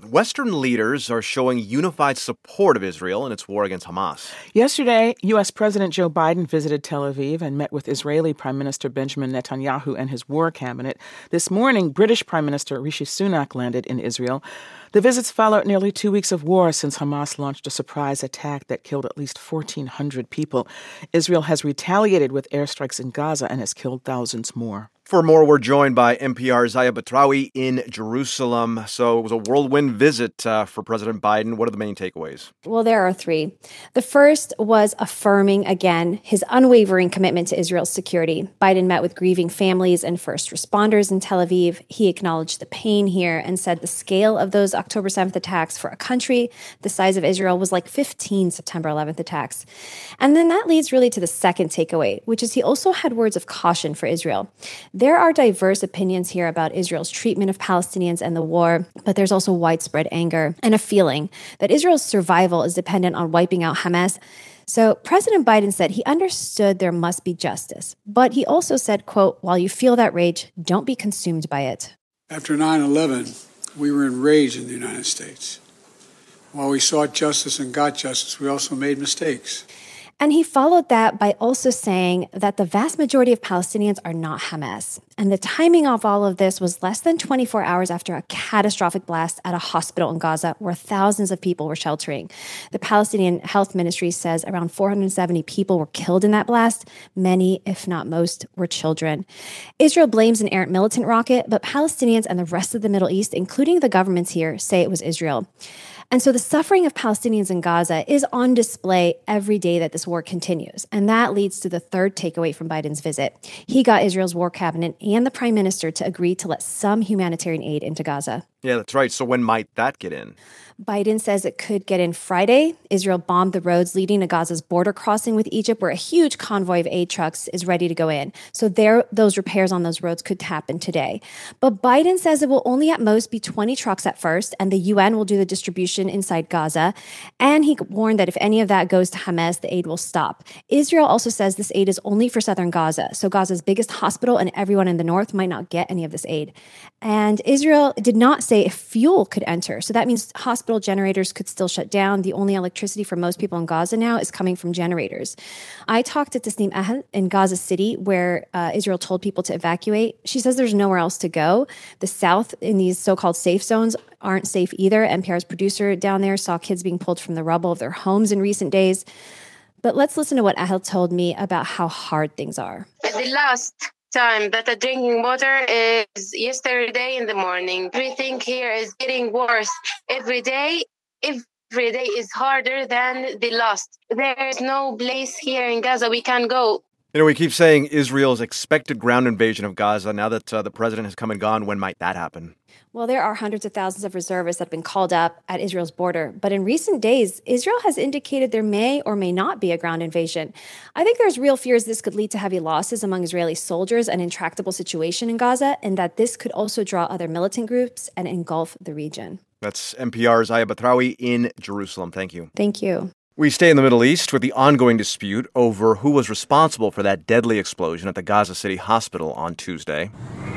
Western leaders are showing unified support of Israel in its war against Hamas. Yesterday, U.S. President Joe Biden visited Tel Aviv and met with Israeli Prime Minister Benjamin Netanyahu and his war cabinet. This morning, British Prime Minister Rishi Sunak landed in Israel. The visits followed nearly 2 weeks of war since Hamas launched a surprise attack that killed at least 1,400 people. Israel has retaliated with airstrikes in Gaza and has killed thousands more. For more, we're joined by NPR's Zaya Batrawi in Jerusalem. So it was a whirlwind visit for President Biden. What are the main takeaways? Well, there are three. The first was affirming again his unwavering commitment to Israel's security. Biden met with grieving families and first responders in Tel Aviv. He acknowledged the pain here and said the scale of those October 7th attacks for a country the size of Israel was like 15 September 11th attacks. And then that leads really to the second takeaway, which is he also had words of caution for Israel. There are diverse opinions here about Israel's treatment of Palestinians and the war, but there's also widespread anger and a feeling that Israel's survival is dependent on wiping out Hamas. So President Biden said he understood there must be justice, but he also said, quote, "While you feel that rage, don't be consumed by it." After 9/11, we were enraged in the United States. While we sought justice and got justice, we also made mistakes. And he followed that by also saying that the vast majority of Palestinians are not Hamas. And the timing of all of this was less than 24 hours after a catastrophic blast at a hospital in Gaza where thousands of people were sheltering. The Palestinian Health Ministry says around 470 people were killed in that blast. Many, if not most, were children. Israel blames an errant militant rocket, but Palestinians and the rest of the Middle East, including the governments here, say it was Israel. And so the suffering of Palestinians in Gaza is on display every day that this war continues. And that leads to the third takeaway from Biden's visit. He got Israel's war cabinet and the prime minister to agree to let some humanitarian aid into Gaza. Yeah, that's right. So when might that get in? Biden says it could get in Friday. Israel bombed the roads leading to Gaza's border crossing with Egypt, where a huge convoy of aid trucks is ready to go in. So those repairs on those roads could happen today. But Biden says it will only at most be 20 trucks at first, and the UN will do the distribution inside Gaza. And he warned that if any of that goes to Hamas, the aid will stop. Israel also says this aid is only for southern Gaza. So Gaza's biggest hospital and everyone in the north might not get any of this aid. And Israel did not say if fuel could enter. So that means hospital generators could still shut down. The only electricity for most people in Gaza now is coming from generators. I talked to Tasnim Ahel in Gaza City, where Israel told people to evacuate. She says there's nowhere else to go. The south in these so-called safe zones aren't safe either. NPR's producer down there saw kids being pulled from the rubble of their homes in recent days. But let's listen to what Ahel told me about how hard things are. The last time that I'm drinking water is yesterday in the morning. Everything here is getting worse every day. Every day is harder than the last. There is no place here in Gaza we can go. You know, we keep saying Israel's expected ground invasion of Gaza. Now that the president has come and gone, when might that happen? Well, there are hundreds of thousands of reservists that have been called up at Israel's border. But in recent days, Israel has indicated there may or may not be a ground invasion. I think there's real fears this could lead to heavy losses among Israeli soldiers, an intractable situation in Gaza, and that this could also draw other militant groups and engulf the region. That's NPR's Zaya Batrawi in Jerusalem. Thank you. Thank you. We stay in the Middle East with the ongoing dispute over who was responsible for that deadly explosion at the Gaza City hospital on Tuesday.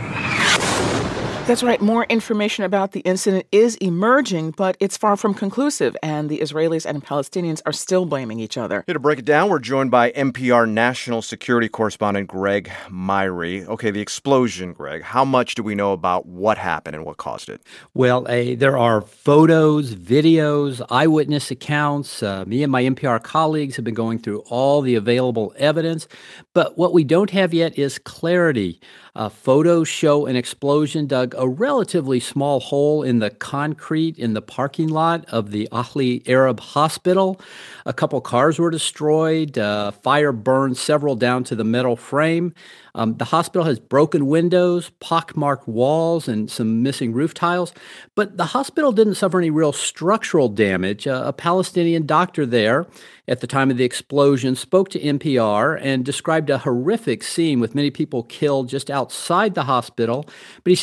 That's right. More information about the incident is emerging, but it's far from conclusive, and the Israelis and Palestinians are still blaming each other. Here to break it down, we're joined by NPR national security correspondent Greg Myrie. Okay, the explosion, Greg. How much do we know about what happened and what caused it? Well, there are photos, videos, eyewitness accounts. Me and my NPR colleagues have been going through all the available evidence, but what we don't have yet is clarity. Photos show an explosion dug a relatively small hole in the concrete in the parking lot of the Ahli Arab Hospital. A couple cars were destroyed. Fire burned several down to the metal frame. The hospital has broken windows, pockmarked walls, and some missing roof tiles. But the hospital didn't suffer any real structural damage. A Palestinian doctor there at the time of the explosion spoke to NPR and described a horrific scene with many people killed just outside the hospital. But he said no one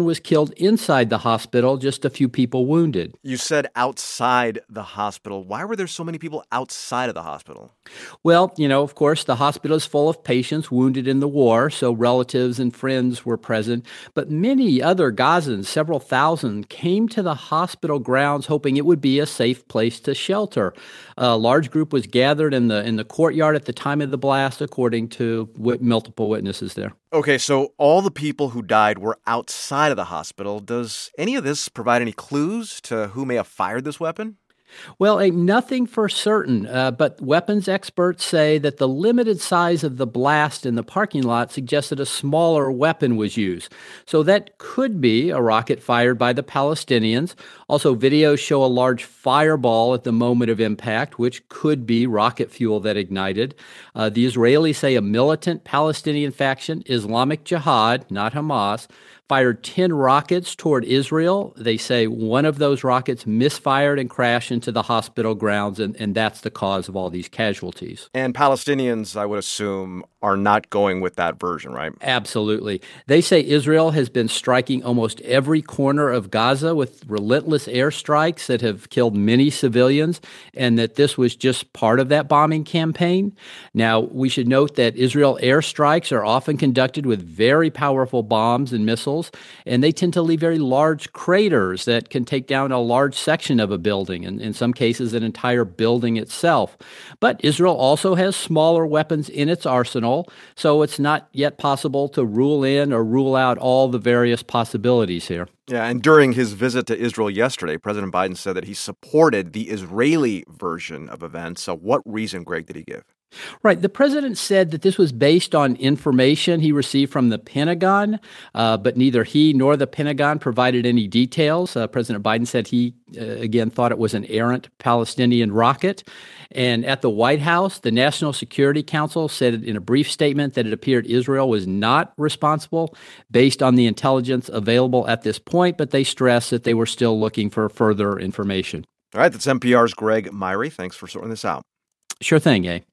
one was killed inside the hospital, just a few people wounded. You said outside the hospital. Why were there so many people outside of the hospital? Well, of course, the hospital is full of patients wounded in the war, so relatives and friends were present. But many other Gazans, several thousand, came to the hospital grounds hoping it would be a safe place to shelter. A large group was gathered in the courtyard at the time of the blast, according to multiple witnesses there. Okay, so all the people who died were outside of the hospital. Does any of this provide any clues to who may have fired this weapon? Well, nothing for certain, but weapons experts say that the limited size of the blast in the parking lot suggested a smaller weapon was used. So that could be a rocket fired by the Palestinians. Also, videos show a large fireball at the moment of impact, which could be rocket fuel that ignited. The Israelis say a militant Palestinian faction, Islamic Jihad, not Hamas, fired 10 rockets toward Israel. They say one of those rockets misfired and crashed into the hospital grounds, and that's the cause of all these casualties. And Palestinians, I would assume, are not going with that version, right? Absolutely. They say Israel has been striking almost every corner of Gaza with relentless airstrikes that have killed many civilians, and that this was just part of that bombing campaign. Now, we should note that Israel airstrikes are often conducted with very powerful bombs and missiles, and they tend to leave very large craters that can take down a large section of a building, and in some cases an entire building itself. But Israel also has smaller weapons in its arsenal, so it's not yet possible to rule in or rule out all the various possibilities here. Yeah, and during his visit to Israel yesterday, President Biden said that he supported the Israeli version of events. So what reason, Greg, did he give? Right. The president said that this was based on information he received from the Pentagon, but neither he nor the Pentagon provided any details. President Biden said he, again, thought it was an errant Palestinian rocket. And at the White House, the National Security Council said in a brief statement that it appeared Israel was not responsible based on the intelligence available at this point, but they stressed that they were still looking for further information. All right, that's NPR's Greg Myrie. Thanks for sorting this out. Sure thing, eh?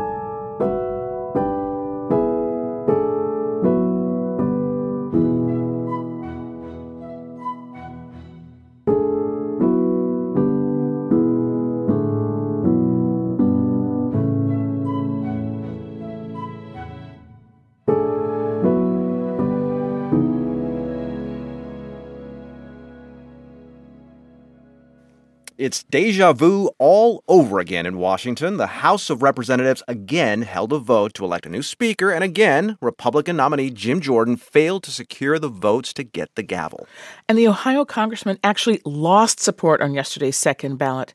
It's deja vu all over again in Washington. The House of Representatives again held a vote to elect a new speaker, and again, Republican nominee Jim Jordan failed to secure the votes to get the gavel. And the Ohio congressman actually lost support on yesterday's second ballot.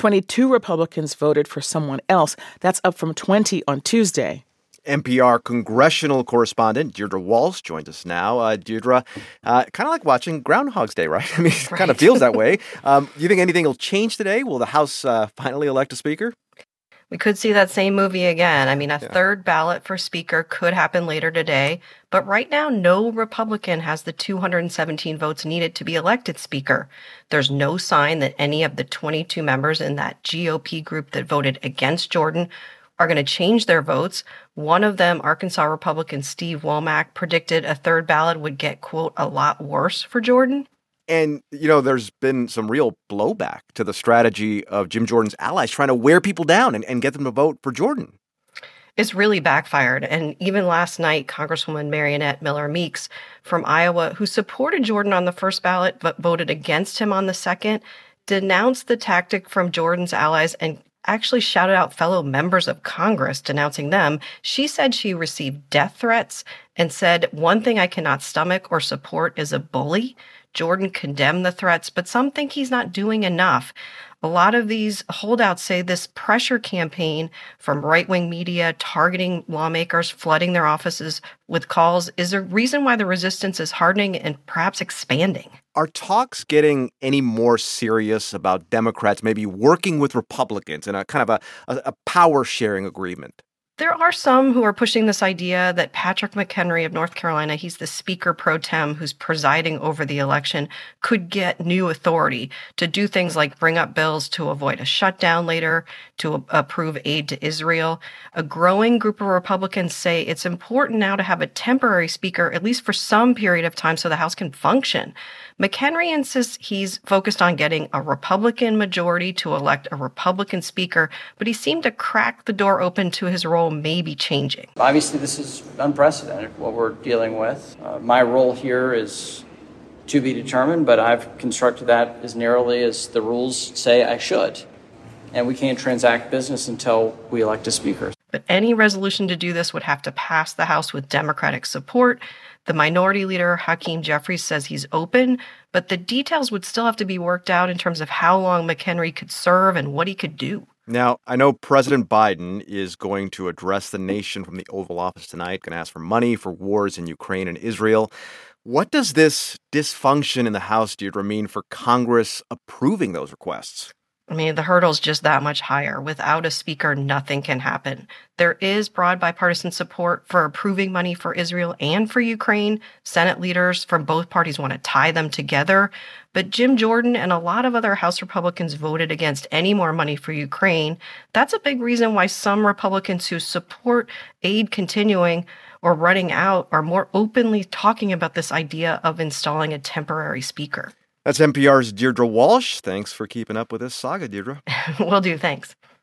22 Republicans voted for someone else. That's up from 20 on Tuesday. NPR congressional correspondent Deirdre Walsh joins us now. Deirdre, kind of like watching Groundhog's Day, right? I mean, it kind of feels that way. Do you think anything will change today? Will the House finally elect a speaker? We could see that same movie again. I mean, a third ballot for speaker could happen later today. But right now, no Republican has the 217 votes needed to be elected speaker. There's no sign that any of the 22 members in that GOP group that voted against Jordan are going to change their votes. One of them, Arkansas Republican Steve Womack, predicted a third ballot would get, quote, a lot worse for Jordan. And, there's been some real blowback to the strategy of Jim Jordan's allies trying to wear people down and get them to vote for Jordan. It's really backfired. And even last night, Congresswoman Marionette Miller Meeks from Iowa, who supported Jordan on the first ballot but voted against him on the second, denounced the tactic from Jordan's allies and actually shouted out fellow members of Congress denouncing them. She said she received death threats and said, "One thing I cannot stomach or support is a bully." Jordan condemned the threats, but some think he's not doing enough. A lot of these holdouts say this pressure campaign from right-wing media targeting lawmakers, flooding their offices with calls is a reason why the resistance is hardening and perhaps expanding. Are talks getting any more serious about Democrats maybe working with Republicans in a kind of a power-sharing agreement? There are some who are pushing this idea that Patrick McHenry of North Carolina, he's the speaker pro tem who's presiding over the election, could get new authority to do things like bring up bills to avoid a shutdown later, to approve aid to Israel. A growing group of Republicans say it's important now to have a temporary speaker, at least for some period of time, so the House can function. McHenry insists he's focused on getting a Republican majority to elect a Republican speaker, but he seemed to crack the door open to his role maybe changing. Obviously, this is unprecedented, what we're dealing with. My role here is to be determined, but I've constructed that as narrowly as the rules say I should. And we can't transact business until we elect a speaker. But any resolution to do this would have to pass the House with Democratic support. The minority leader, Hakeem Jeffries, says he's open, but the details would still have to be worked out in terms of how long McHenry could serve and what he could do. Now, I know President Biden is going to address the nation from the Oval Office tonight, going to ask for money for wars in Ukraine and Israel. What does this dysfunction in the House, Deirdre, mean for Congress approving those requests? I mean, the hurdle's just that much higher. Without a speaker, nothing can happen. There is broad bipartisan support for approving money for Israel and for Ukraine. Senate leaders from both parties want to tie them together. But Jim Jordan and a lot of other House Republicans voted against any more money for Ukraine. That's a big reason why some Republicans who support aid continuing or running out are more openly talking about this idea of installing a temporary speaker. That's NPR's Deirdre Walsh. Thanks for keeping up with this saga, Deirdre. Will do. Thanks.